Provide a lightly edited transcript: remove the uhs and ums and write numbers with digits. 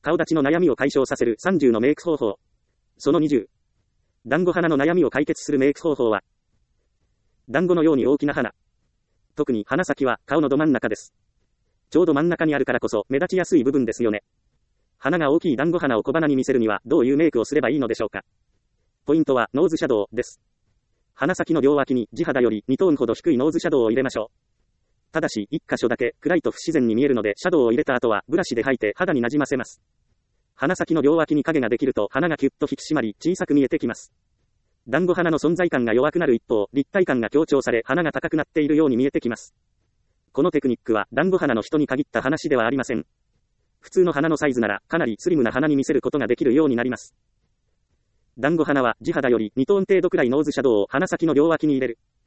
顔立ちの悩みを解消させる30のメイク方法。その20。団子鼻の悩みを解決するメイク方法は、団子のように大きな鼻。特に鼻先は顔のど真ん中です。ちょうど真ん中にあるからこそ目立ちやすい部分ですよね。鼻が大きい団子鼻を小鼻に見せるにはどういうメイクをすればいいのでしょうか。ポイントはノーズシャドウです。鼻先の両脇に地肌より2トーンほど低いノーズシャドウを入れましょう。ただし1箇所だけ暗いと不自然に見えるのでシャドウを入れた後はブラシで描いて肌になじませます。鼻先の両脇に影ができると鼻がキュッと引き締まり小さく見えてきます。団子鼻の存在感が弱くなる一方、立体感が強調され鼻が高くなっているように見えてきます。このテクニックは団子鼻の人に限った話ではありません。普通の鼻のサイズならかなりスリムな鼻に見せることができるようになります。団子鼻は地肌より2トーン程度くらいノーズシャドウを鼻先の両脇に入れる。